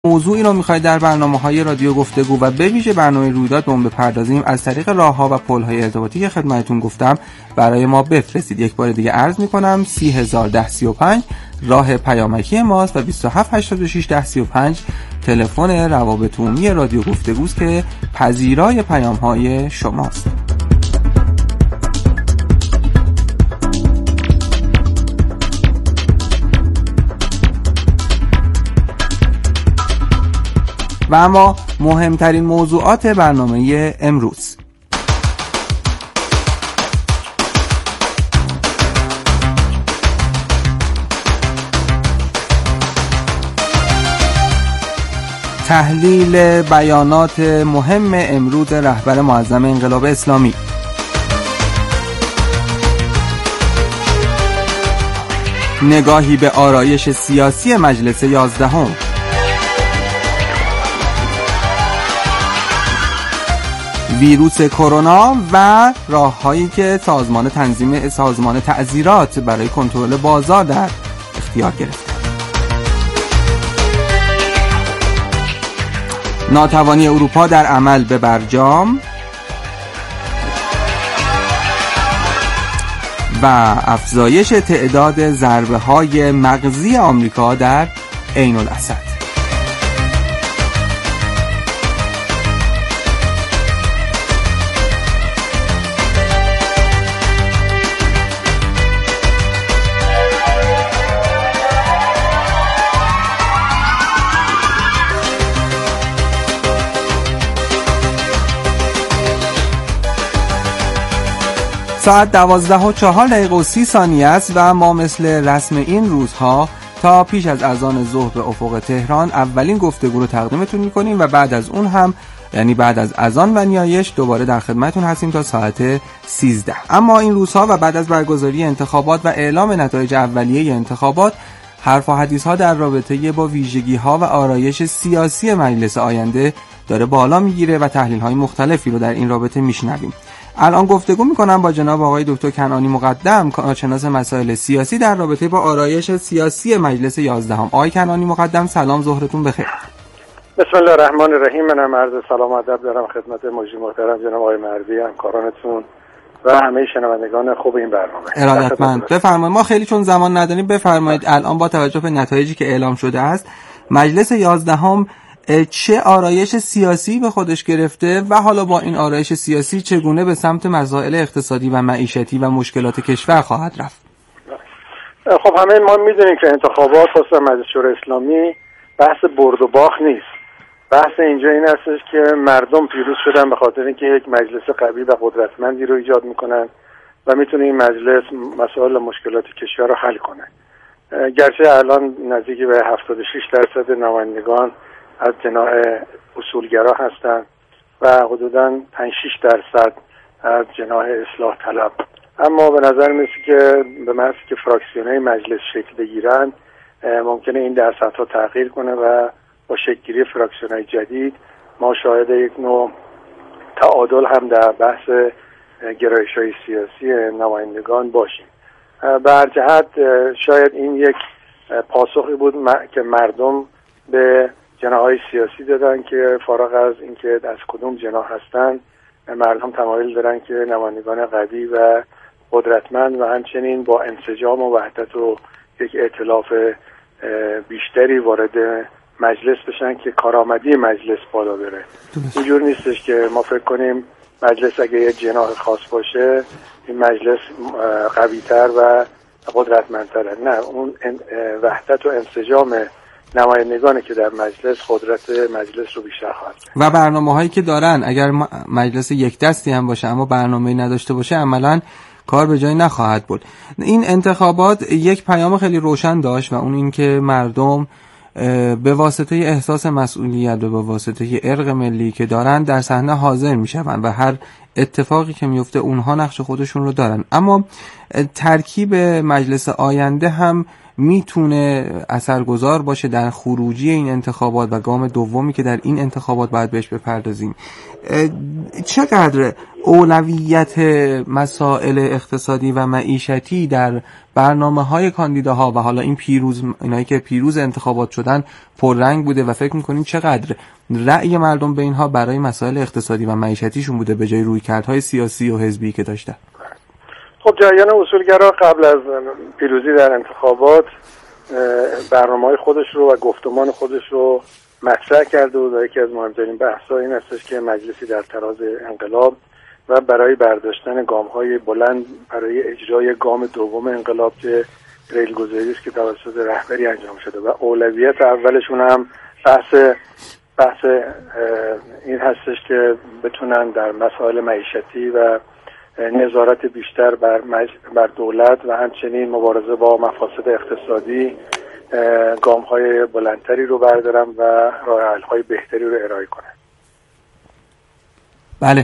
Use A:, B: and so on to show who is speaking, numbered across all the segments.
A: موضوعی رو می‌خواید در برنامه‌های رادیو گفتگو و به ویژه برنامه رویداد به اون بپردازیم، از طریق راه‌ها و پل‌های ارتباطی که خدمتتون گفتم برای ما بفرستید. یک بار دیگه عرض می‌کنم 30105 راه پیامکی ماست و 27861035 تلفن روابط عمومی رادیو گفتگوست که پذیرای پیام‌های شماست. و اما مهمترین موضوعات برنامه امروز. تحلیل بیانات مهم امروز رهبر معظم انقلاب اسلامی، نگاهی به آرایش سیاسی مجلس 11ام، ویروس کرونا و راه‌هایی که سازمان تعزیرات برای کنترل بازار در اختیار گرفته. ناتوانی اروپا در عمل به برجام و افزایش تعداد ضربه‌های مغزی آمریکا در عین الاسد. ساعت 12:04 است و ما مثل رسم این روزها تا پیش از اذان ظهر به افق تهران اولین گفتگو رو تقدیمتون میکنیم و بعد از اون هم یعنی بعد از اذان و نیایش دوباره در خدمتتون هستیم تا ساعت 13. اما این روزها و بعد از برگزاری انتخابات و اعلام نتایج اولیه انتخابات، حرف و حدیث ها در رابطه با ویژگی ها و آرایش سیاسی مجلس آینده داره بالا میگیره و تحلیل های مختلفی رو در این رابطه میشنویم. الان گفتگو میکنم با جناب آقای دکتر کنعانی مقدم، کارشناس مسائل سیاسی در رابطه با آرایش سیاسی مجلس 11ام. آقای کنعانی مقدم سلام، ظهرتون بخیر.
B: بسم الله الرحمن الرحیم. منم عرض سلام و ادب دارم خدمت مجری محترم جناب آقای مهردی، همکارانتون و همه شنوندگان خوب این برنامه.
A: ارادتمند. بفرمایید. ما خیلی چون زمان نداریم بفرمایید الان با توجه به نتایجی که اعلام شده است مجلس 11ام چه آرایش سیاسی به خودش گرفته و حالا با این آرایش سیاسی چگونه به سمت مسائل اقتصادی و معیشتی و مشکلات کشور خواهد رفت؟
B: خب همه ما میدونیم که انتخابات خصوصا مجلس شورای اسلامی بحث برد و باخت نیست. بحث اینجا این هستش که مردم پیروز شدن به خاطر اینکه یک مجلس قوی و قدرتمندی رو ایجاد میکنن و میتونه این مجلس مسائل مشکلات کشور رو حل کنه. گرچه الان نزدیک به 76% نمایندگان از جناح اصولگرا هستند و حدوداً 5-6% از جناح اصلاح طلب، اما به نظر میرسه که به محض که فراکسیون‌های مجلس شکل بگیرن ممکنه این درصدها تغییر کنه و با شکل‌گیری فراکسیون‌های جدید ما شاهد یک نوع تعادل هم در بحث گرایش‌های سیاسی نمایندگان باشیم. به هر جهت شاید این یک پاسخی بود که مردم به جناح‌های سیاسی دادن که فارغ از اینکه از کدوم جناح هستن، مردم تمایل دارن که نمایندگان قوی و قدرتمند و همچنین با انسجام و وحدت و یک ائتلاف بیشتری وارد مجلس بشن که کارآمدی مجلس بالا بره. اینجور نیستش که ما فکر کنیم مجلس اگه یک جناح خاص باشه این مجلس قوی‌تر و قدرتمندتره. نه، اون وحدت و انسجام نمایندگانی که در مجلس قدرت مجلس رو بیشتر خواهد کرد.
A: و برنامه‌هایی که دارن اگر مجلس یک دستی هم باشه اما برنامه‌ای نداشته باشه عملاً کار به جای نخواهد برد. این انتخابات یک پیام خیلی روشن داشت و اون این که مردم به واسطه احساس مسئولیت و به واسطه ارق ملی که دارن در صحنه حاضر میشون و هر اتفاقی که میفته اونها نقش خودشون رو دارن. اما ترکیب مجلس آینده هم میتونه اثرگذار باشه در خروجی این انتخابات و گام دومی که در این انتخابات باید بهش بپردازیم. چقدر اولویت مسائل اقتصادی و معیشتی در برنامه‌های کاندیداها و حالا اینایی که پیروز انتخابات شدن پررنگ بوده و فکر می‌کنید چقدر رأی مردم به اینها برای مسائل اقتصادی و معیشتیشون بوده به جای رویکردهای سیاسی و حزبی که داشتن؟
B: خب جریان اصولگرا قبل از پیروزی در انتخابات برنامه‌های خودش رو و گفتمان خودش رو مطرح کرده و یکی از مهمترین بحث‌ها این هستش که مجلسی در تراز انقلاب و برای برداشتن گام‌های بلند برای اجرای گام دوم انقلاب که ریل‌گذاری است که توسط رهبری انجام شده و اولویت اولشون هم بحث این هستش که بتونن در مسائل معیشتی و نظارت بیشتر بر دولت و همچنین مبارزه با مفاسد اقتصادی گام‌های بلندتری رو بردارن و راه حل‌های بهتری رو ارائه کنن.
A: بله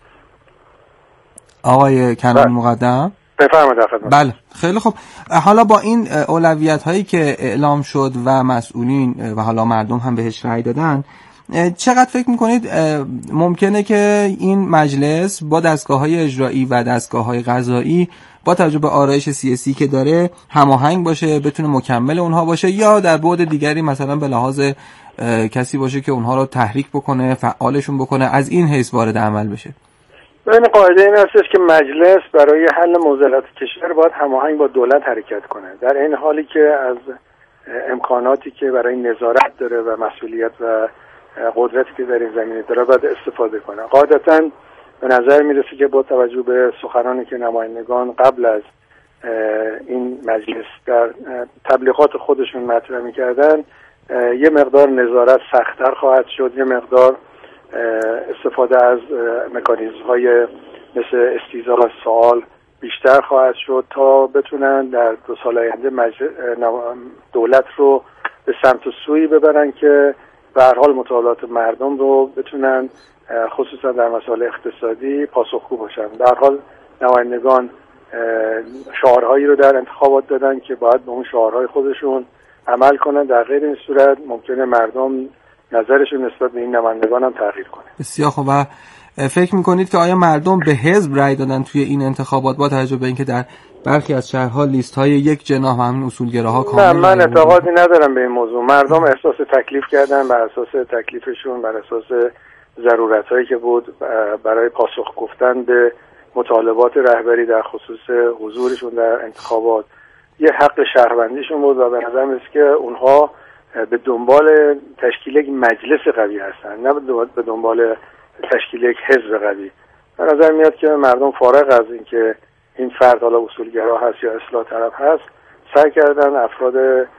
A: آقای کنانی مقدم
B: بفرمایید. خدمت.
A: بله خیلی خوب. حالا با این اولویت هایی که اعلام شد و مسئولین و حالا مردم هم بهش رأی دادن، چقدر فکر میکنید ممکنه که این مجلس با دستگاه‌های اجرایی و دستگاه‌های قضایی با توجه به آرایش سیاسی که داره هماهنگ باشه، بتونه مکمل اونها باشه، یا در بعد دیگری مثلا به لحاظ کسی باشه که اونها رو تحریک بکنه، فعالشون بکنه، از این حیث وارد عمل بشه؟
B: ببین قاعده این هستش که مجلس برای حل معضلات کشور باید هماهنگ با دولت حرکت کنه، در این حالی که از امکاناتی که برای نظارت داره و مسئولیت و قدرتی که در این زمینه داره باید استفاده کنه. قاعدتاً به نظر میرسه که با توجه به سخنانی که نمایندگان قبل از این مجلس در تبلیغات خودشون مطرح میکردن، یه مقدار نظارت سخت‌تر خواهد شد، یه مقدار استفاده از مکانیزم‌های مثل استیضاح سوال بیشتر خواهد شد تا بتونن در 2 سال آینده دولت رو به سمت سویی ببرن که به هر حال مطالبات مردم رو بتونن خصوصا در مسائل اقتصادی پاسخگو باشن. در هر حال نمایندگان شعارهایی رو در انتخابات دادن که باید به اون شعارهای خودشون عمل کنن، در غیر این صورت ممکنه مردم نظرشون نسبت به این نمایندگان هم تغییر کنه.
A: بسیار خوب. و فکر میکنید که آیا مردم به حزب رأی دادن توی این انتخابات با توجه به اینکه در برخی از شهرها لیست های یک جناح همین اصولگراها کامل؟
B: نه، من اعتقادی ندارم به این موضوع. مردم احساس تکلیف کردن، بر اساس تکلیفشون، بر اساس ضرورتایی که بود برای پاسخ گفتن به مطالبات رهبری در خصوص حضورشون در انتخابات یه حق شهروندیشون بود و به نظر میاد که اونها به دنبال تشکیل یک مجلس قوی هستن، نه به دنبال تشکیل یک حزب قوی. به نظر میاد که مردم فارغ از اینکه این فرد حالا اصولگرا هست یا اصلاح طلب هست، سعی کردن افراد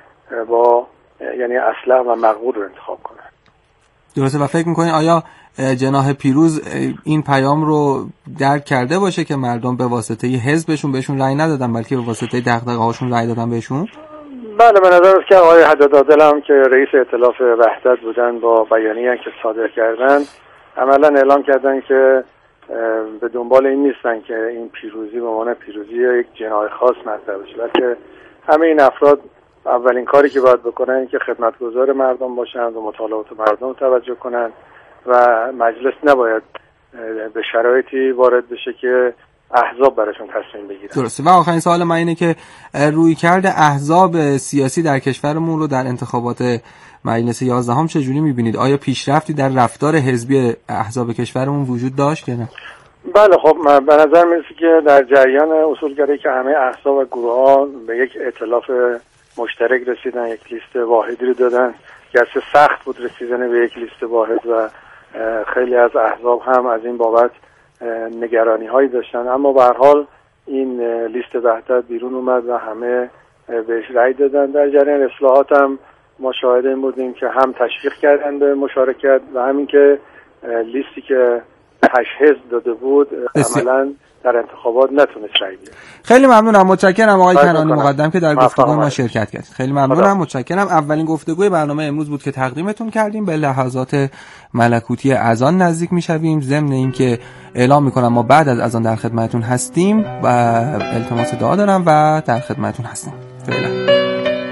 B: با یعنی اصلح و مقبول رو انتخاب کنن.
A: درسته. و فکر میکنین آیا جناح پیروز این پیام رو درک کرده باشه که مردم به واسطه حزبشون بهشون رأی ندادن بلکه به واسطه دغدغه‌هاشون رأی دادن بهشون؟
B: بله، به نظر است که آقای حداد عادل هم که رئیس ائتلاف وحدت بودن با بیانیه‌ای که صادر کردن عملاً اعلام کردن که به دنبال این نیستن که این پیروزی به عنوان پیروزی یک جناح خاص مطرح بشه، بلکه همه این افراد اولین کاری که باید بکنن این که خدمتگزار مردم باشن و مطالبات مردم توجه کنن و مجلس نباید به شرایطی وارد بشه که احزاب براشون تصمیم بگیرن.
A: درسته. و آخرین سوال من اینه که رویکرد احزاب سیاسی در کشورمون رو در انتخابات مجلس 11 هم چجوری می‌بینید؟ آیا پیشرفتی در رفتار حزبی احزاب کشورمون وجود داشت یا نه؟
B: بله، خب به نظر میرسه که در جریان اصولگرایی که همه احزاب و گروه‌ها به یک ائتلاف مشترک رسیدن، یک لیست واحدی رو دادن. گرچه سخت بود رسیدن به یک لیست واحد و خیلی از احزاب هم از این بابت نگرانی‌هایی داشتن، اما به هر حال این لیست وحدت بیرون اومد و همه بهش رأی دادن. در جریان اصلاحات هم ما شاهد این بودیم که هم تشویق کردن به مشارکت و همین که لیستی که 8 حزب داده بود عملاً در انتخابات نتونست رأی بیاره.
A: خیلی ممنونم، متشکرم آقای کنانی مقدم که در گفتگوی ما شرکت کردید. خیلی ممنونم، متشکرم. اولین گفتگوی برنامه امروز بود که تقدیمتون کردیم. به لحظات ملکوتی اذان نزدیک میشویم. ضمن اینکه اعلام میکنم ما بعد از اذان در خدمتتون هستیم و التماس دعا دارم و در خدمتتون هستیم. فعلا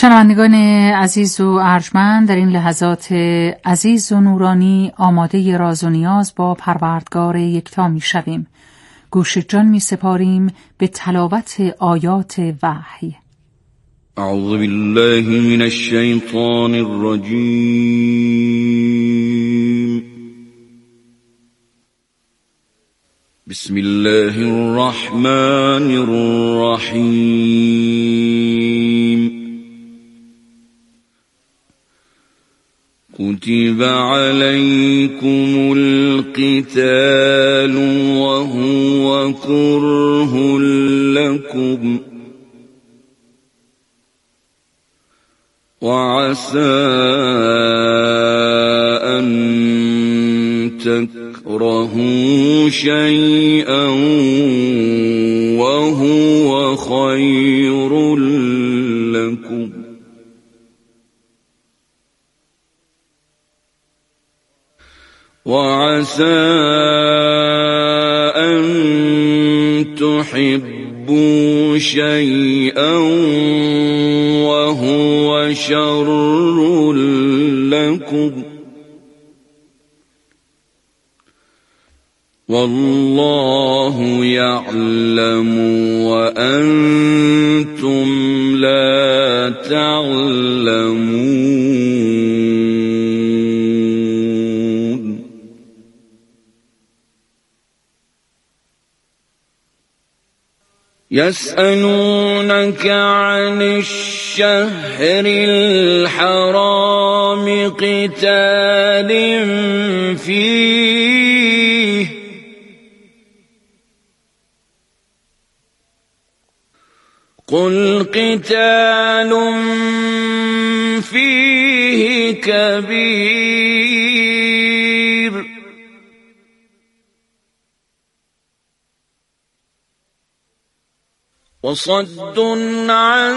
C: شنوندگان عزیز و ارجمند، در این لحظات عزیز و نورانی آماده راز و نیاز با پروردگار یکتا می شویم. گوش جان می سپاریم به تلاوت آیات وحی.
D: اعوذ بالله من الشیطان الرجیم. بسم الله الرحمن الرحیم. كتب عليكم القتال وهو كره لكم وعسى أن تكرهوا شيئا وهو خير لكم وعسى أن تحبوا شيئا وهو شر لكم والله يعلم وأنتم لا تعلمون. يسألونك عن الشهر الحرام قتال فيه قل قتال فيه كبير وصد عن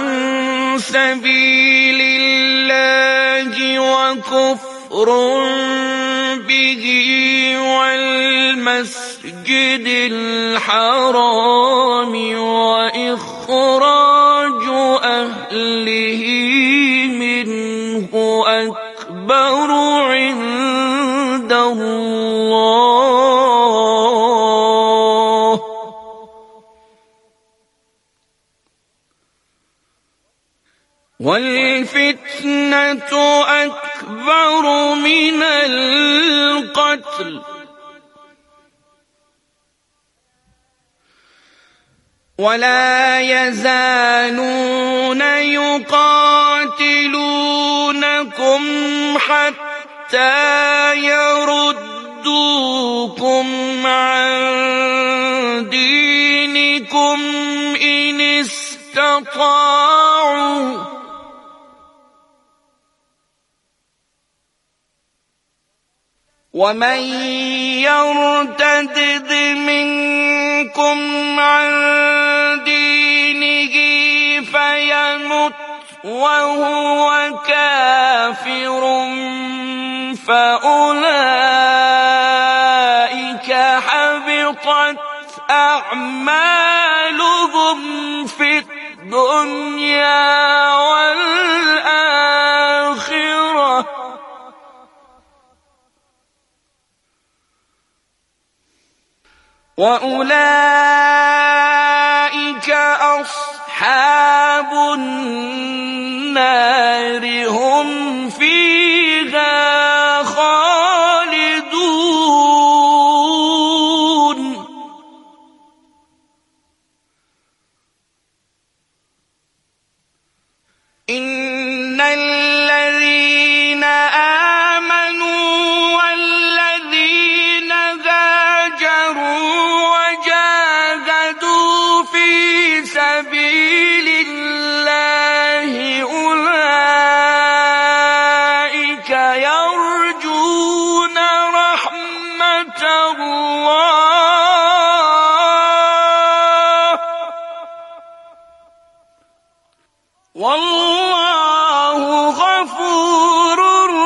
D: سبيل الله وكفر به والمسجد الحرام وإخراج أهله منه أكبر عند الله والفتنة أكبر من القتل ولا يزالون يقاتلونكم حتى يردوكم عن دينكم إن استطاعوا ومن يرتد منكم عن دينه فيمت وهو كافر فأولئك حبطت أعمالهم في الدنيا والآخرة وأولئك أصحاب النار هم فيها خالدون. إن الذين آمنوا والذين هاجروا وجاهدوا في سبيل الله أولئك يرجون رحمة الله والله غفور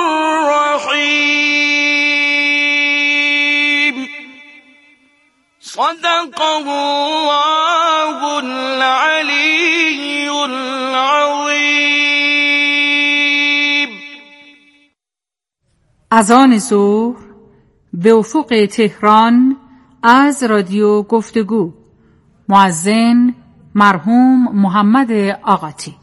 D: رحيم. صدق الله العلي العظيم.
C: اذان ظهر به افق تهران از رادیو گفتگو. مؤذن مرحوم محمد آقاتی.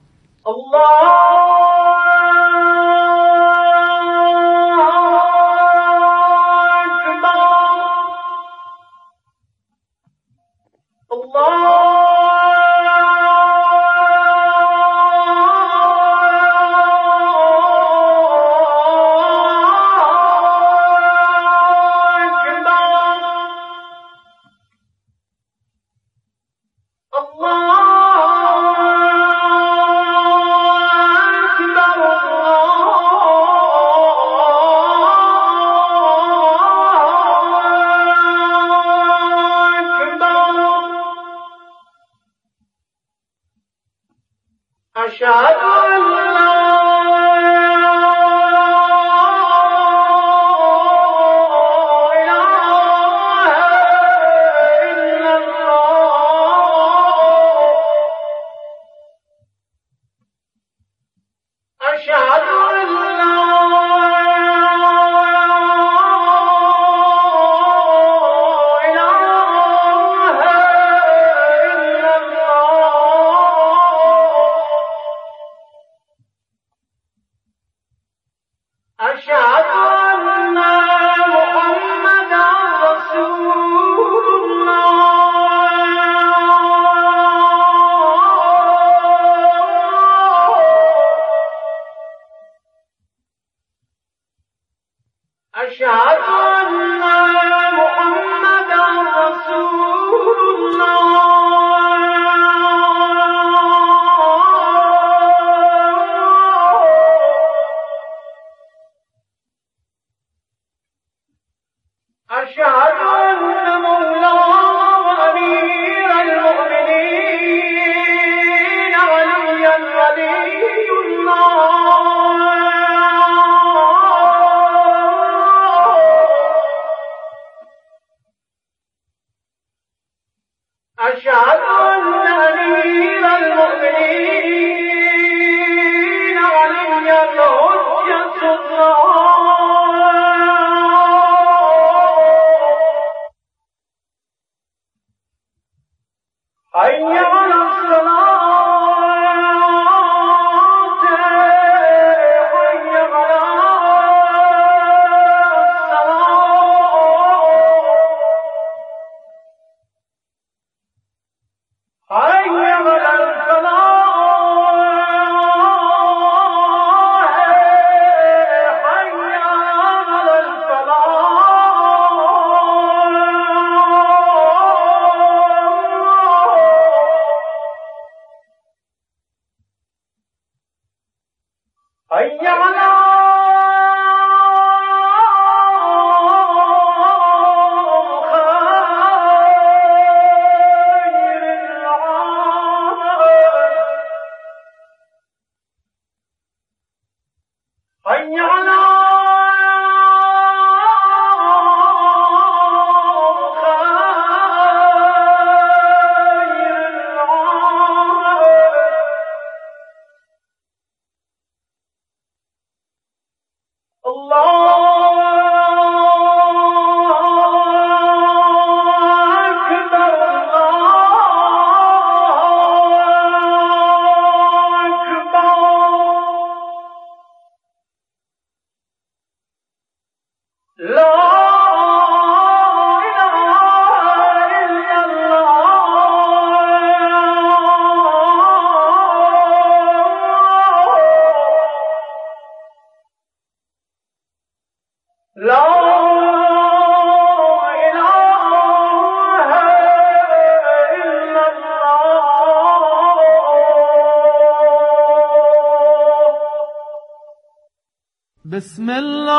E: بسم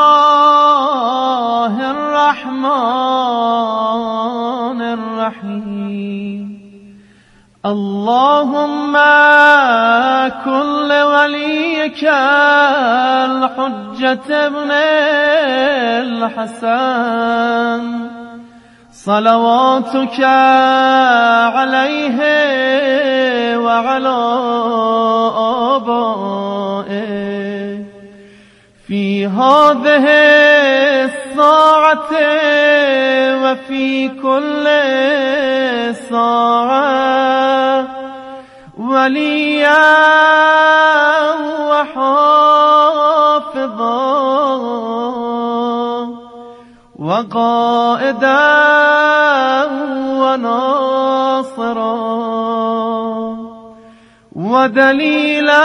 E: الله الرحمن الرحیم. اللهم كن لوليك الحجة ابن الحسن صلواتك عليه وعلى آبائه في هذه الساعة وفي كل ساعة وليا وحافظا وقائدا وناصرا ودليلا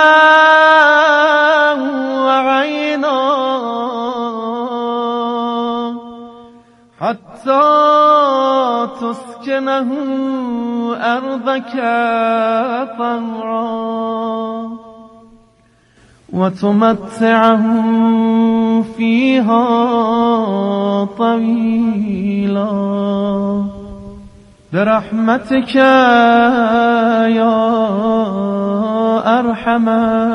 E: وعينا حتى تسكنه أرضك طوعا وتمتعه فيها طويلا برحمتك يا أرحم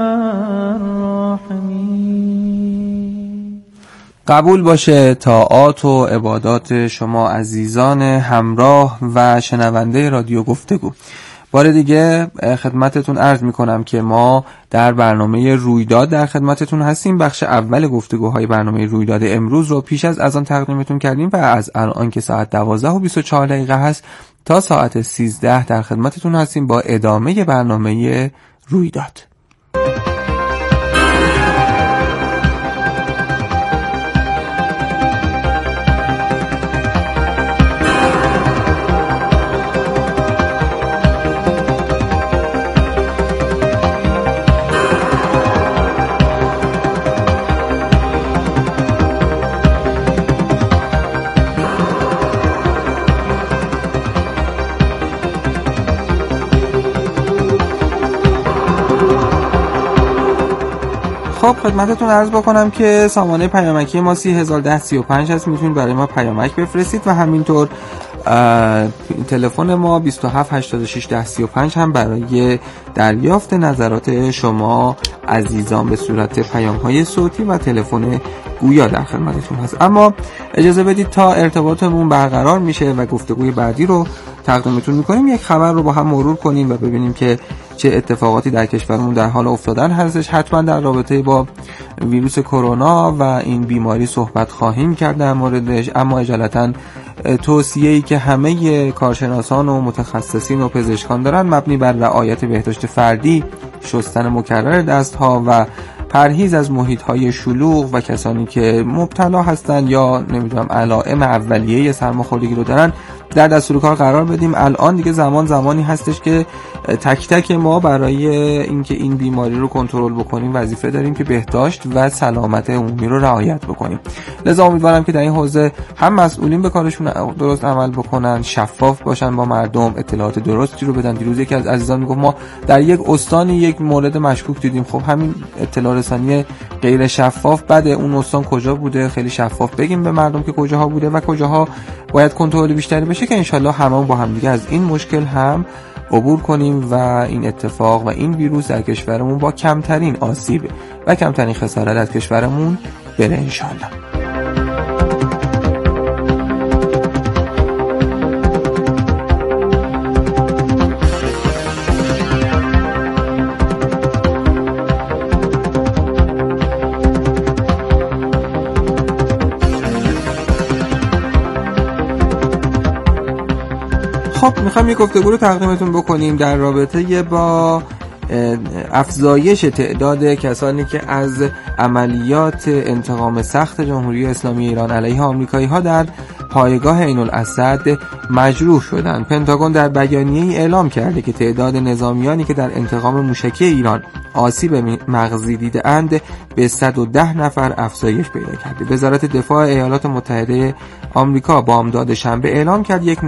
E: الراحمين.
A: قبول باشه طاعات و عبادات شما عزیزان همراه و شنونده رادیو گفتگو. بار دیگه خدمتتون عرض میکنم که ما در برنامه رویداد در خدمتتون هستیم. بخش اول گفتگوهای برنامه رویداد امروز رو پیش از اذان تقدیمتون کردیم و از الان که ساعت 12:24 هست تا ساعت 13 در خدمتتون هستیم با ادامه برنامه رویداد. خب خدمتتون عرض بکنم که سامانه پیامکی ما 301035 هست. میتونید برای ما پیامک بفرستید و همینطور تلفن ما 27861035 هم برای دریافت نظرات شما عزیزان به صورت پیام‌های صوتی و تلفن گویا در خدمتتون هست. اما اجازه بدید تا ارتباطمون برقرار میشه و گفتگوی بعدی رو تقدیمتون میکنیم یک خبر رو با هم مرور کنیم و ببینیم که چه اتفاقاتی در کشورمون در حال افتادن هستش. حتما در رابطه با ویروس کرونا و این بیماری صحبت خواهیم کرد در موردش، اما اجالتا توصیه‌ای که همه کارشناسان و متخصصین و پزشکان دارن مبنی بر رعایت بهداشت فردی، شستن مکرر دست‌ها و پرهیز از محیط‌های شلوغ و کسانی که مبتلا هستند یا نمیدونم علائم اولیه سرماخوردگی رو دارن در دستور کار قرار بدیم. الان دیگه زمانی هستش که تک تک ما برای اینکه این بیماری رو کنترل بکنیم وظیفه داریم که بهداشت و سلامت عمومی رو رعایت بکنیم. لذا امیدوارم که در این حوزه هم مسئولین به کارشون درست عمل بکنن، شفاف باشن با مردم، اطلاعات درستی رو بدن. دیروز یکی از عزیزان میگفت ما در یک استانی یک مورد مشکوک دیدیم. خب همین اطلاع رسانی غیر شفاف بده. اون استان کجا بوده؟ خیلی شفاف بگیم به مردم که کجاها بوده و کجاها باید کنترل بیشتری بشه که انشالله هممون با هم دیگه از این مشکل هم عبور کنیم و این اتفاق و این ویروس در کشورمون با کمترین آسیب و کمترین خسارت از کشورمون بره انشالله. خب میخوام یک گفتگو رو تقدیمتون بکنیم در رابطه با افزایش تعداد کسانی که از عملیات انتقام سخت جمهوری اسلامی ایران علیه آمریکایی‌ها در پایگاه عین الاسد مجروح شدند. پنتاگون در بیانیه‌ای اعلام کرده که تعداد نظامیانی که در انتقام موشکی ایران آسیب مغزی دیده‌اند به 110 نفر افزایش پیدا کرده. وزارت دفاع ایالات متحده آمریکا بامداد شنبه اعلام کرد یک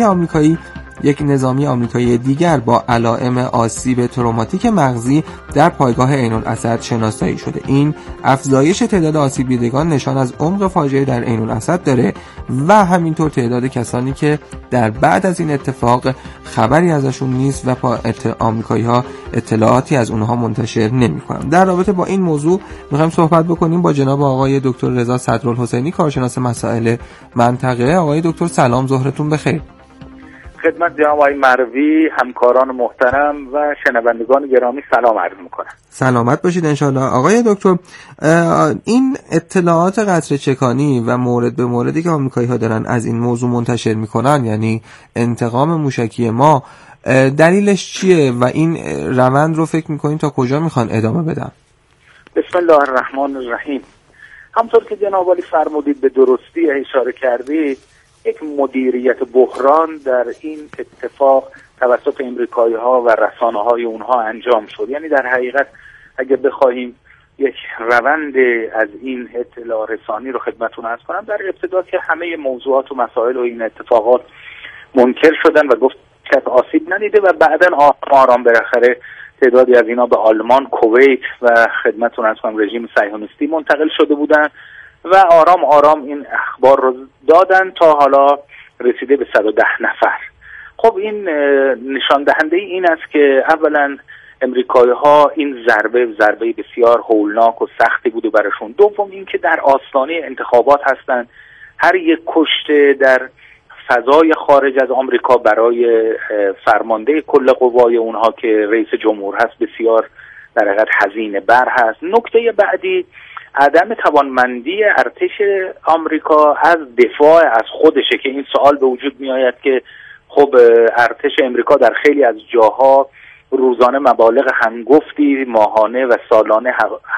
A: نظامی آمریکایی دیگر با علائم آسیب تروماتیک مغزی در پایگاه عین الاسد شناسایی شده. این افزایش تعداد آسیب دیدگان نشان از عمق فاجعه در عین الاسد داره و همینطور تعداد کسانی که در بعد از این اتفاق خبری ازشون نیست و آمریکایی‌ها اطلاعاتی از اونها منتشر نمی‌کنن. در رابطه با این موضوع می‌خوایم صحبت بکنیم با جناب آقای دکتر رضا صدرالحسینی، کارشناس مسائل منطقه. آقای دکتر سلام، ظهرتون بخیر.
F: خدمت جناب آقای مروی، همکاران محترم و شنوندگان گرامی سلام عرض میکنم.
A: سلامت باشید انشالله. آقای دکتر، این اطلاعات قطره چکانی و مورد به موردی که آمریکایی‌ها دارن از این موضوع منتشر میکنن، یعنی انتقام موشکی ما، دلیلش چیه و این روند رو فکر میکنین تا کجا میخوان ادامه بدن؟
F: بسم الله الرحمن الرحیم. همطور که جناب عالی فرمودید به درستی اشاره کردید، یک مدیریت بحران در این اتفاق توسط امریکایی‌ها و رسانه‌های اونها انجام شد. یعنی در حقیقت اگر بخواهیم یک روند از این اطلاع رسانی رو خدمتتون عرض کنم، در ابتدا که همه موضوعات و مسائل و این اتفاقات منکر شدن و گفت که آسیب ندیده و بعداً آرام بالاخره تعدادی از اینا به آلمان، کویت و خدمتتون عرض کنم رژیم صهیونیستی منتقل شده بودن و آرام آرام این اخبار رو دادن تا حالا رسیده به 110 نفر. خب این نشان دهنده این است که اولا امریکایی‌ها این ضربه بسیار هولناک و سختی بوده براشون. دوم این که در آستانه انتخابات هستن، هر یک کشته در فضای خارج از آمریکا برای فرمانده کل قوای اونها که رئیس جمهور هست بسیار در حقیقت هزینه بر هست. نکته بعدی عدم توانمندی ارتش آمریکا از دفاع از خودشه که این سوال به وجود می آید که خب ارتش آمریکا در خیلی از جاها روزانه مبالغ هنگفتی، ماهانه و سالانه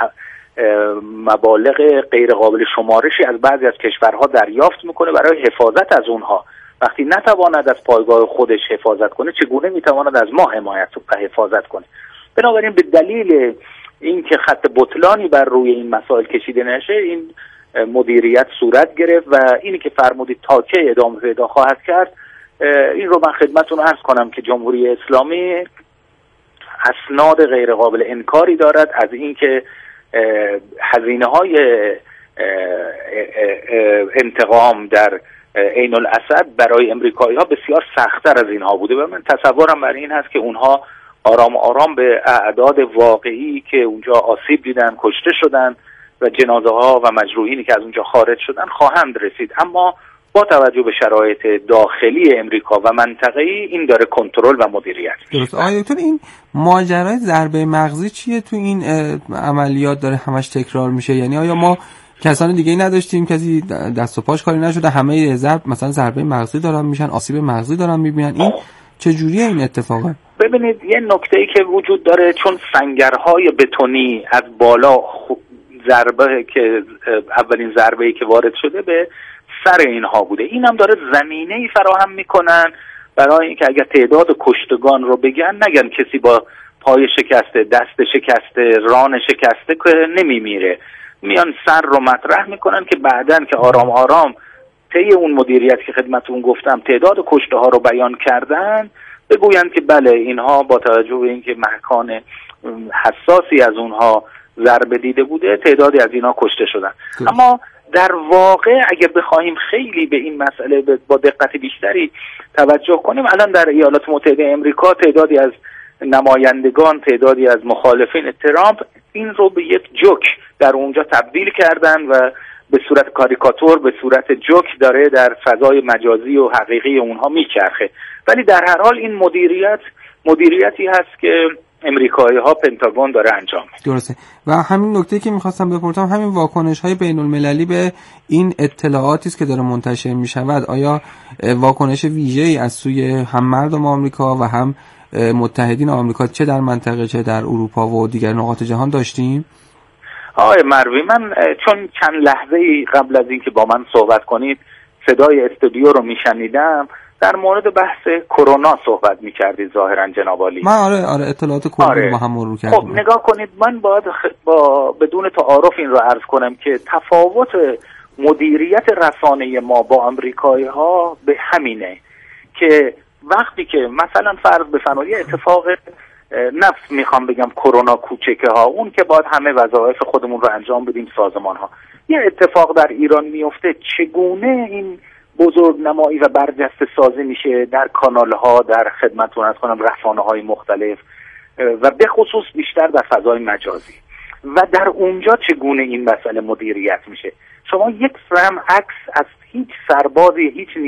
F: مبالغ غیر قابل شمارشی از بعضی از کشورها دریافت میکنه برای حفاظت از اونها. وقتی نتواند از پایگاه خودش حفاظت کنه، چگونه میتواند از ما حمایت و حفاظت کنه؟ بنابراین به دلیل اینکه خط بطلانی بر روی این مسائل کشیده نشه، این مدیریت صورت گرفت و اینی که فرمودید تا کی ادامه پیدا خواهد کرد، این رو من خدمتتون عرض کنم که جمهوری اسلامی اسناد غیر قابل انکاری دارد از اینکه هزینه‌های انتقام در عین الاسد برای امریکایی‌ها بسیار سخت‌تر از اینها بوده و من تصورم بر این هست که اونها آرام آرام به اعداد واقعی که اونجا آسیب دیدن، کشته شدن و جنازه ها و مجروحینی که از اونجا خارج شدن خواهند رسید. اما با توجه به شرایط داخلی امریکا و منطقه‌ای این داره کنترل و مدیریت میشه.
A: درست. آقای دکتر، این ماجرای ضربه مغزی چیه تو این عملیات داره همش تکرار میشه؟ یعنی آیا ما کسان دیگه ای نداشتیم، کسی دست و پاش کاری نشده، همه مثلا ضربه مغزی دارن میشن، آسیب مغزی دارن میبینن؟ این چجوریه این اتفاقه؟
F: ببینید یه نکته‌ای که وجود داره، چون سنگرهای بتونی از بالا ضربه که اولین ضربه‌ای که وارد شده به سر اینها بوده، این هم داره زمینه‌ای فراهم میکنن برای اینکه اگر تعداد کشتگان رو بگن نگن کسی با پای شکسته، دست شکسته، ران شکسته که نمیمیره، میان سر رو مطرح میکنن که بعدن که آرام آرام طی اون مدیریت که خدمتتون گفتم تعداد کشته ها رو بیان کردن بگویند که بله اینها با توجه به اینکه مکان حساسی از اونها ضربه دیده بوده تعدادی از اینها کشته شدن. اما در واقع اگر بخوایم خیلی به این مسئله با دقت بیشتری توجه کنیم، الان در ایالات متحده امریکا تعدادی از نمایندگان، تعدادی از مخالفین ترامپ این رو به یک جوک در اونجا تبدیل کردن و به صورت کاریکاتور، به صورت جوک داره در فضای مجازی و حقیقی اونها میچرخه. ولی در هر حال این مدیریتی هست که امریکایی‌ها پنتاگون داره انجام میده.
A: درسته. و همین نکته که می‌خواستم بپرسم همین واکنش‌های بین‌المللی به این اطلاعاتی است که داره منتشر می‌شود، آیا واکنش ویژه‌ای از سوی هم مردم آمریکا و هم متحدین آمریکا چه در منطقه چه در اروپا و دیگر نقاط جهان داشتیم؟
F: آقای مروی، من چون چند لحظه‌ای قبل از اینکه با من صحبت کنید صدای استودیو رو میشنیدم، در مورد بحث کرونا صحبت می‌کردید ظاهراً جناب عالی.
A: من آره اطلاعات کرونا رو با هم مرور کردیم.
F: خب نگاه کنید، من باید بدون تعارف این رو عرض کنم که تفاوت مدیریت رسانه ما با آمریکایی‌ها به همینه که وقتی که مثلا فرض بفرمایید اتفاق نفس میخوام بگم کرونا کوچکه ها، اون که باید همه وظایف خودمون رو انجام بدیم سازمان ها، یه اتفاق در ایران میفته، چگونه این بزرگ نمایی و برجسته سازی میشه در کانال ها، در خدمتتون عرض کنم رسانه های مختلف و به خصوص بیشتر در فضای مجازی و در اونجا چگونه این مسئله مدیریت میشه. شما یک فرم عکس از هیچ سربازی، هیچ